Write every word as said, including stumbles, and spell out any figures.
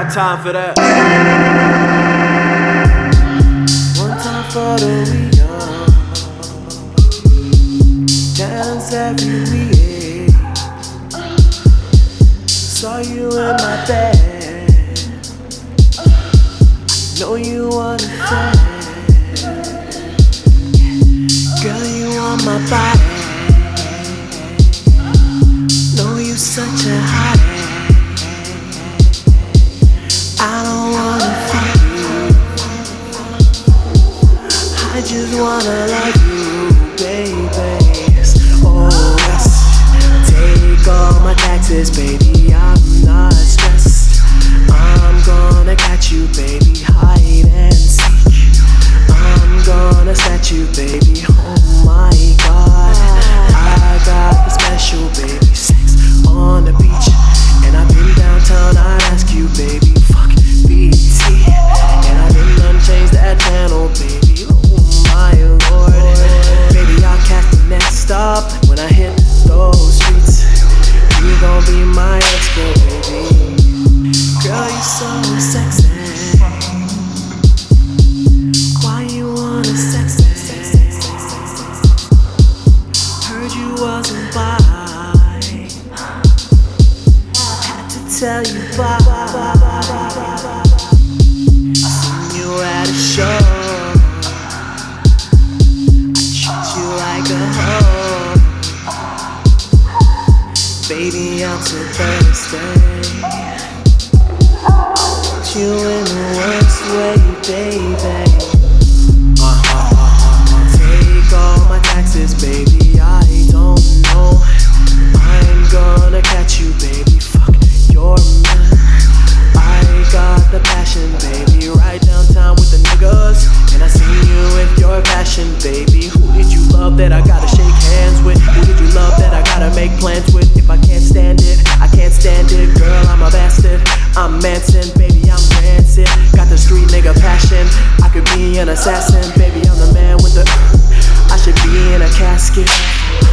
got time for that. One time for the weekend, dance every week. Saw you in my bed, know you want a friend. Girl, you on my body, know you such a hottie. I don't wanna fuck you, I just wanna love you, baby. Oh yes, take all my taxes, baby. I'm not stressed. I'm gonna catch you, baby, hide and seek. I'm gonna snatch you, baby. Oh my God, I got the special, baby. Sex on the beach, and I've been downtown. I'd ask you, baby. Fuck B T, and I didn't unchange that channel, baby. Oh my Lord, baby, I'll catch the next stop when I hit those streets. You gon' be my ex-girl, baby. Girl, you so sexy. Why you wanna sex me? Heard you wasn't bi, had to tell you bye. Seen you at a show, I treat you like a hoe. Baby, I'm so thirsty. Put you in the worst way, baby. Uh-huh, uh-huh. Take all my taxes, baby. I don't know. I'm gonna catch you, baby. Fuck your man. I got the passion, baby. Right downtown with the niggas, and I seen you with your passion, baby. Who did you love that I gotta shake hands with? Who did you love that I gotta make plans with? If I can't stand it, I can't stand it. Girl, I'm a bastard, I'm Manson, baby, I'm rancid. Got the street nigga passion, I could be an assassin. Baby, I'm the man with the I should be in a casket.